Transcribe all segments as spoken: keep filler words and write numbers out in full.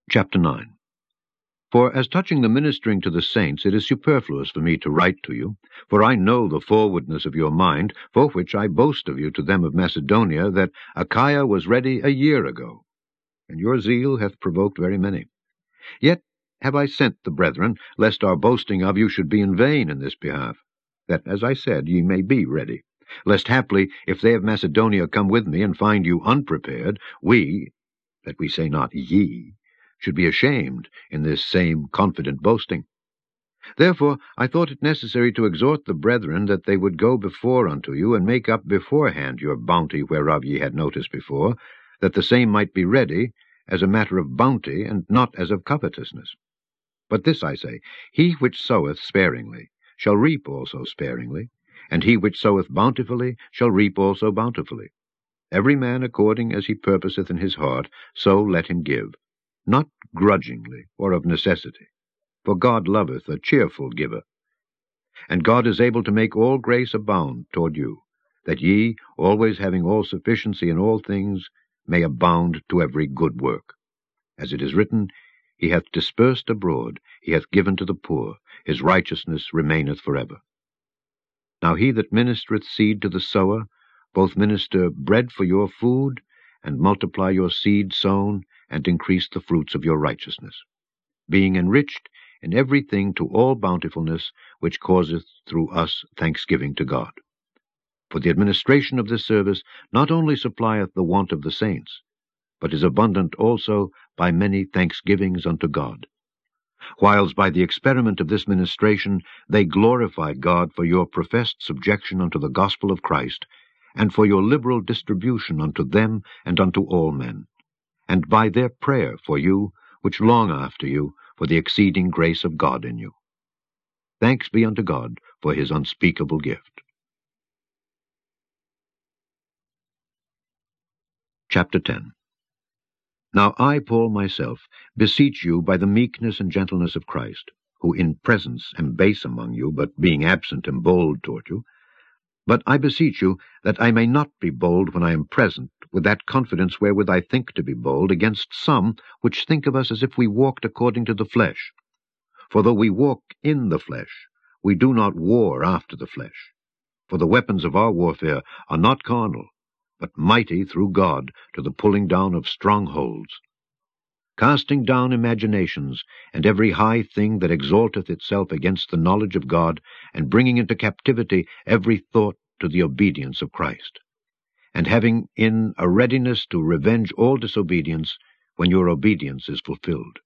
Chapter nine. For as touching the ministering to the saints, it is superfluous for me to write to you, for I know the forwardness of your mind, for which I boast of you to them of Macedonia, that Achaia was ready a year ago, and your zeal hath provoked very many. Yet have I sent the brethren, lest our boasting of you should be in vain in this behalf, that, as I said, ye may be ready, lest haply, if they of Macedonia come with me, and find you unprepared, we, that we say not ye, should be ashamed in this same confident boasting. Therefore I thought it necessary to exhort the brethren that they would go before unto you, and make up beforehand your bounty whereof ye had notice before, that the same might be ready, as a matter of bounty, and not as of covetousness. But this I say, he which soweth sparingly shall reap also sparingly, and he which soweth bountifully shall reap also bountifully. Every man according as he purposeth in his heart, so let him give, not grudgingly or of necessity, for God loveth a cheerful giver. And God is able to make all grace abound toward you, that ye, always having all sufficiency in all things, may abound to every good work. As it is written, He hath dispersed abroad, he hath given to the poor, his righteousness remaineth forever. Now he that ministereth seed to the sower, both minister bread for your food, and multiply your seed sown, and increase the fruits of your righteousness, being enriched in everything to all bountifulness, which causeth through us thanksgiving to God. For the administration of this service not only supplieth the want of the saints, but is abundant also by many thanksgivings unto God. Whiles by the experiment of this ministration they glorify God for your professed subjection unto the gospel of Christ, and for your liberal distribution unto them and unto all men, and by their prayer for you, which long after you, for the exceeding grace of God in you. Thanks be unto God for his unspeakable gift. Chapter ten. Now I, Paul, myself, beseech you by the meekness and gentleness of Christ, who in presence am base among you, but being absent am bold toward you. But I beseech you that I may not be bold when I am present, with that confidence wherewith I think to be bold, against some which think of us as if we walked according to the flesh. For though we walk in the flesh, we do not war after the flesh. For the weapons of our warfare are not carnal, but mighty through God to the pulling down of strongholds, casting down imaginations, and every high thing that exalteth itself against the knowledge of God, and bringing into captivity every thought to the obedience of Christ, and having in a readiness to revenge all disobedience, when your obedience is fulfilled.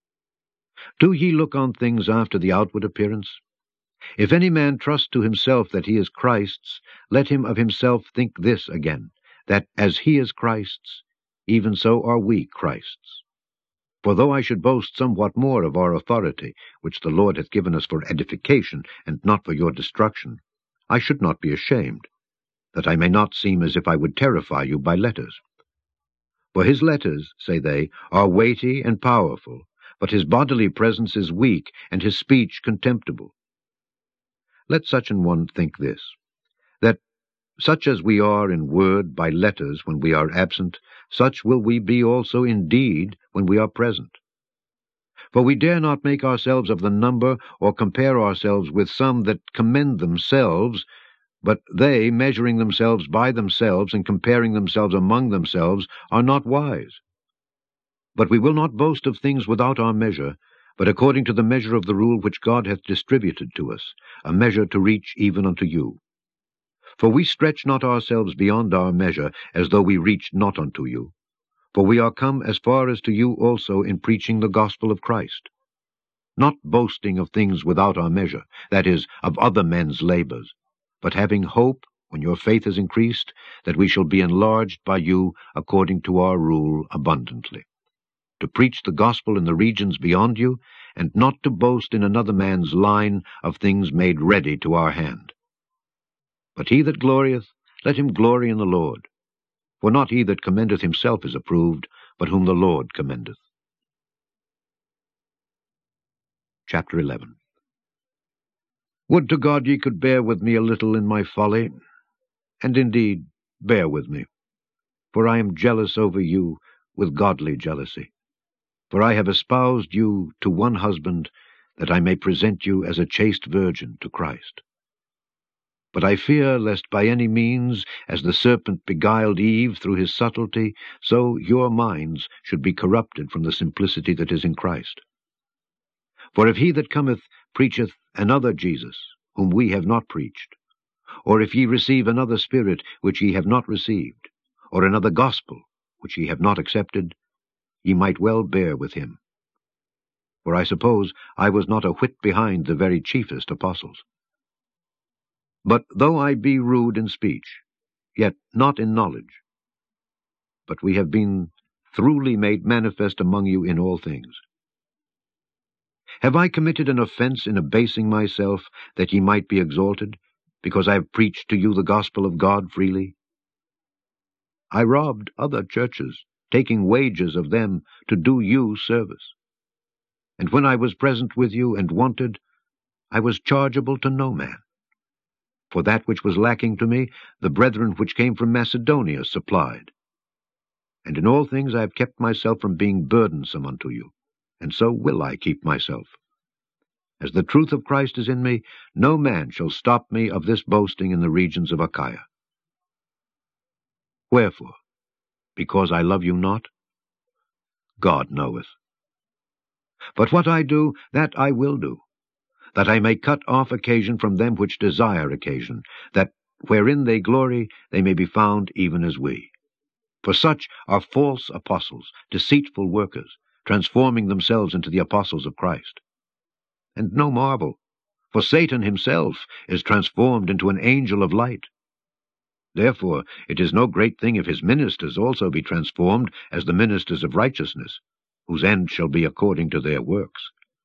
Do ye look on things after the outward appearance? If any man trust to himself that he is Christ's, let him of himself think this again, that as he is Christ's, even so are we Christ's. For though I should boast somewhat more of our authority, which the Lord hath given us for edification, and not for your destruction, I should not be ashamed, that I may not seem as if I would terrify you by letters. For his letters, say they, are weighty and powerful, but his bodily presence is weak, and his speech contemptible. Let such an one think this, that such as we are in word by letters when we are absent, such will we be also in deed when we are present. For we dare not make ourselves of the number, or compare ourselves with some that commend themselves, but they, measuring themselves by themselves, and comparing themselves among themselves, are not wise. But we will not boast of things without our measure, but according to the measure of the rule which God hath distributed to us, a measure to reach even unto you. For we stretch not ourselves beyond our measure, as though we reached not unto you. For we are come as far as to you also in preaching the gospel of Christ, not boasting of things without our measure, that is, of other men's labors, but having hope, when your faith is increased, that we shall be enlarged by you according to our rule abundantly, to preach the gospel in the regions beyond you, and not to boast in another man's line of things made ready to our hand. But he that glorieth, let him glory in the Lord. For not he that commendeth himself is approved, but whom the Lord commendeth. Chapter eleven. Would to God ye could bear with me a little in my folly, and indeed bear with me, for I am jealous over you with godly jealousy. For I have espoused you to one husband, that I may present you as a chaste virgin to Christ. But I fear lest by any means, as the serpent beguiled Eve through his subtlety, so your minds should be corrupted from the simplicity that is in Christ. For if he that cometh preacheth another Jesus, whom we have not preached, or if ye receive another Spirit which ye have not received, or another gospel which ye have not accepted, ye might well bear with him. For I suppose I was not a whit behind the very chiefest apostles. But though I be rude in speech, yet not in knowledge, but we have been throughly made manifest among you in all things. Have I committed an offense in abasing myself, that ye might be exalted, because I have preached to you the gospel of God freely? I robbed other churches, taking wages of them to do you service. And when I was present with you and wanted, I was chargeable to no man. For that which was lacking to me, the brethren which came from Macedonia supplied. And in all things I have kept myself from being burdensome unto you, and so will I keep myself. As the truth of Christ is in me, no man shall stop me of this boasting in the regions of Achaia. Wherefore? Because I love you not? God knoweth. But what I do, that I will do, that I may cut off occasion from them which desire occasion, that wherein they glory they may be found even as we. For such are false apostles, deceitful workers, transforming themselves into the apostles of Christ. And no marvel, for Satan himself is transformed into an angel of light. Therefore it is no great thing if his ministers also be transformed as the ministers of righteousness, whose end shall be according to their works.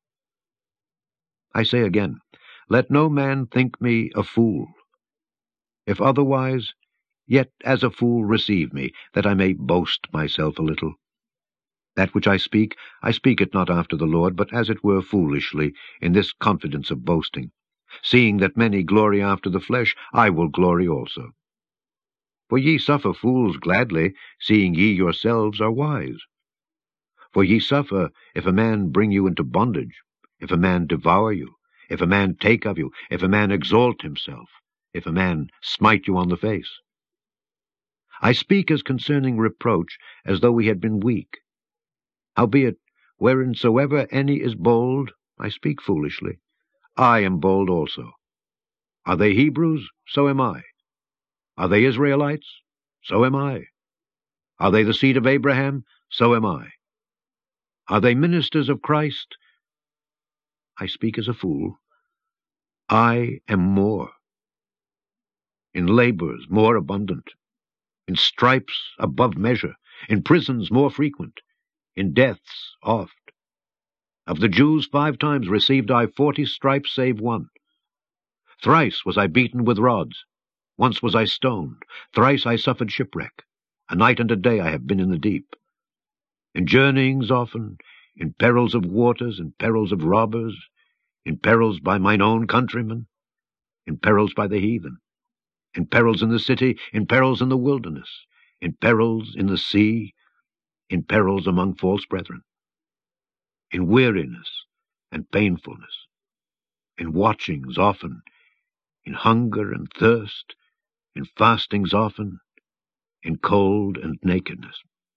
I say again, let no man think me a fool. If otherwise, yet as a fool receive me, that I may boast myself a little. That which I speak, I speak it not after the Lord, but as it were foolishly, in this confidence of boasting. Seeing that many glory after the flesh, I will glory also. For ye suffer fools gladly, seeing ye yourselves are wise. For ye suffer, if a man bring you into bondage, if a man devour you, if a man take of you, if a man exalt himself, if a man smite you on the face. I speak as concerning reproach, as though we had been weak. Howbeit, whereinsoever any is bold, I speak foolishly. I am bold also. Are they Hebrews? So am I. Are they Israelites? So am I. Are they the seed of Abraham? So am I. Are they ministers of Christ? I speak as a fool. I am more. In labors more abundant, in stripes above measure, in prisons more frequent, in deaths oft. Of the Jews five times received I forty stripes save one. Thrice was I beaten with rods, once was I stoned, thrice I suffered shipwreck, a night and a day I have been in the deep. In journeyings often, in perils of waters, in perils of robbers, in perils by mine own countrymen, in perils by the heathen, in perils in the city, in perils in the wilderness, in perils in the sea, in perils among false brethren, in weariness and painfulness, in watchings often, in hunger and thirst, in fastings often, in cold and nakedness.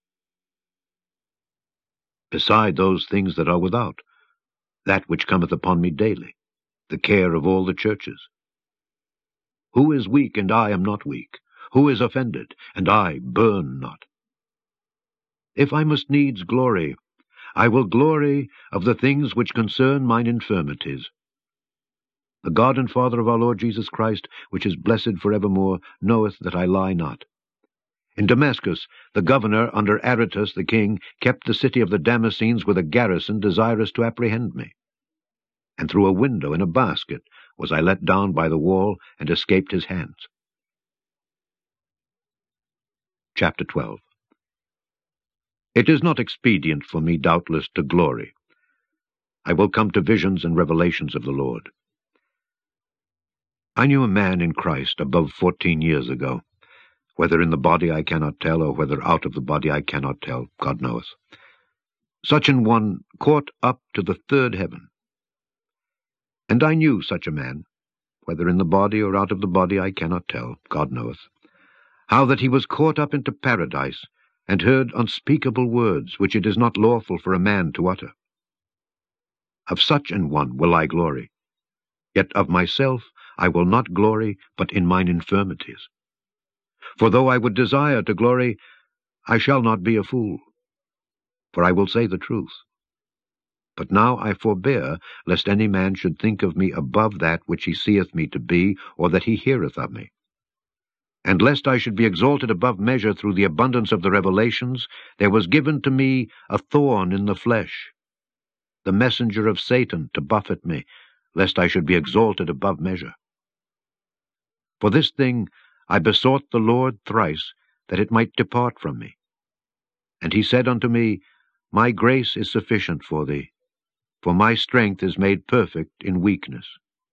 Beside those things that are without, that which cometh upon me daily, the care of all the churches. Who is weak, and I am not weak? Who is offended, and I burn not? If I must needs glory, I will glory of the things which concern mine infirmities. The God and Father of our Lord Jesus Christ, which is blessed for evermore, knoweth that I lie not. In Damascus, the governor, under Aretas the king, kept the city of the Damascenes with a garrison desirous to apprehend me. And through a window in a basket was I let down by the wall, and escaped his hands. Chapter twelve. It is not expedient for me, doubtless, to glory. I will come to visions and revelations of the Lord. I knew a man in Christ above fourteen years ago. Whether in the body I cannot tell, or whether out of the body I cannot tell, God knoweth. such an one caught up to the third heaven. And I knew such a man, whether in the body or out of the body I cannot tell, God knoweth, how that he was caught up into paradise, and heard unspeakable words, which it is not lawful for a man to utter. Of such an one will I glory, yet of myself I will not glory, but in mine infirmities. For though I would desire to glory, I shall not be a fool, for I will say the truth. But now I forbear, lest any man should think of me above that which he seeth me to be, or that he heareth of me. And lest I should be exalted above measure through the abundance of the revelations, there was given to me a thorn in the flesh, the messenger of Satan, to buffet me, lest I should be exalted above measure. For this thing I besought the Lord thrice, that it might depart from me. And he said unto me, My grace is sufficient for thee, for my strength is made perfect in weakness.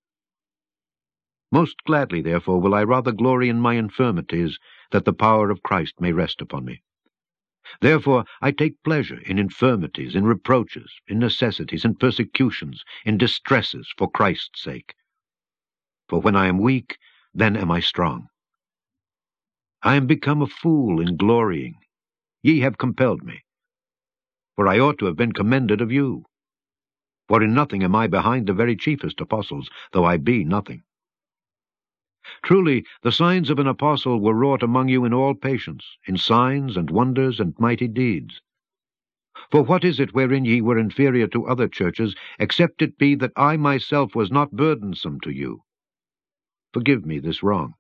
Most gladly, therefore, will I rather glory in my infirmities, that the power of Christ may rest upon me. Therefore I take pleasure in infirmities, in reproaches, in necessities, in persecutions, in distresses, for Christ's sake. For when I am weak, then am I strong. I am become a fool in glorying. Ye have compelled me. For I ought to have been commended of you. For in nothing am I behind the very chiefest apostles, though I be nothing. Truly, the signs of an apostle were wrought among you in all patience, in signs and wonders and mighty deeds. For what is it wherein ye were inferior to other churches, except it be that I myself was not burdensome to you? Forgive me this wrong.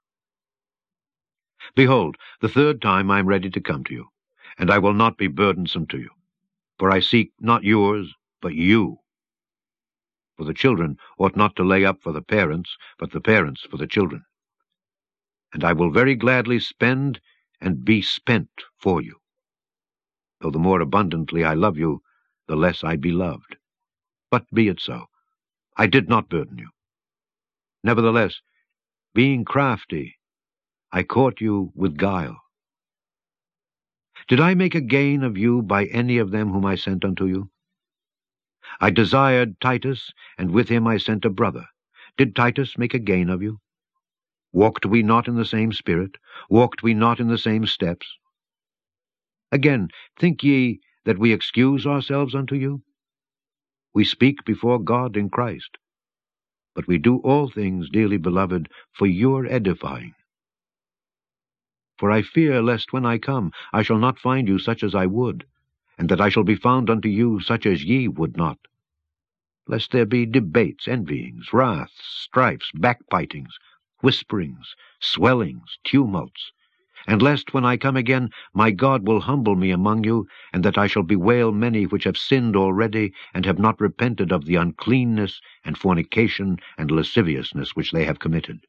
Behold, the third time I am ready to come to you, and I will not be burdensome to you. For I seek not yours, but you. For the children ought not to lay up for the parents, but the parents for the children. And I will very gladly spend and be spent for you. Though the more abundantly I love you, the less I be loved. But be it so. I did not burden you. Nevertheless, being crafty, I caught you with guile. Did I make a gain of you by any of them whom I sent unto you? I desired Titus, and with him I sent a brother. Did Titus make a gain of you? Walked we not in the same spirit? Walked we not in the same steps? Again, think ye that we excuse ourselves unto you? We speak before God in Christ. But we do all things, dearly beloved, for your edifying. For I fear lest when I come I shall not find you such as I would, and that I shall be found unto you such as ye would not. Lest there be debates, envyings, wraths, strifes, backbitings, whisperings, swellings, tumults, and lest when I come again my God will humble me among you, and that I shall bewail many which have sinned already, and have not repented of the uncleanness and fornication and lasciviousness which they have committed.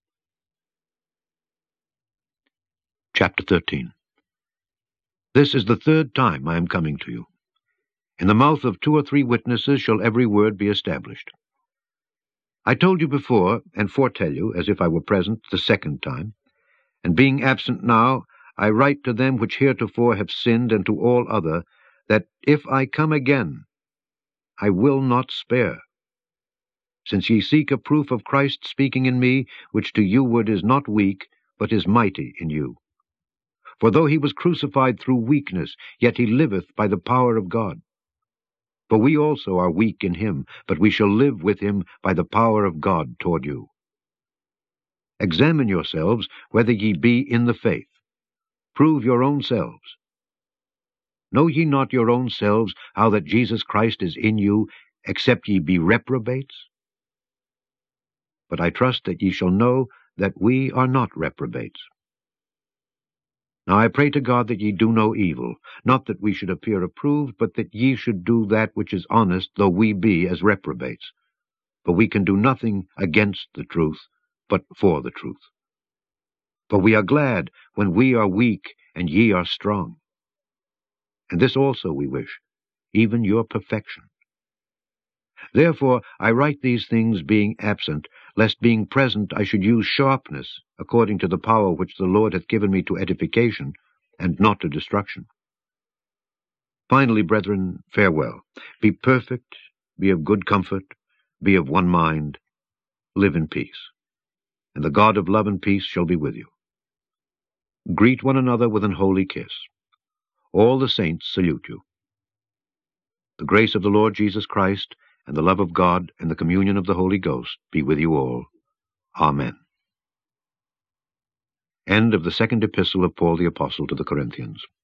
Chapter thirteen. This is the third time I am coming to you. In the mouth of two or three witnesses shall every word be established. I told you before, and foretell you, as if I were present the second time, and being absent now, I write to them which heretofore have sinned, and to all other, that if I come again, I will not spare. Since ye seek a proof of Christ speaking in me, which to you word is not weak, but is mighty in you. For though he was crucified through weakness, yet he liveth by the power of God. For we also are weak in him, but we shall live with him by the power of God toward you. Examine yourselves whether ye be in the faith. Prove your own selves. Know ye not your own selves how that Jesus Christ is in you, except ye be reprobates? But I trust that ye shall know that we are not reprobates. Now I pray to God that ye do no evil, not that we should appear approved, but that ye should do that which is honest, though we be as reprobates. For we can do nothing against the truth, but for the truth. For we are glad when we are weak and ye are strong. And this also we wish, even your perfection. Therefore I write these things being absent, lest being present I should use sharpness, according to the power which the Lord hath given me to edification, and not to destruction. Finally, brethren, farewell. Be perfect, be of good comfort, be of one mind, live in peace. And the God of love and peace shall be with you. Greet one another with an holy kiss. All the saints salute you. The grace of the Lord Jesus Christ, and the love of God, and the communion of the Holy Ghost be with you all. Amen. End of the second epistle of Paul the Apostle to the Corinthians.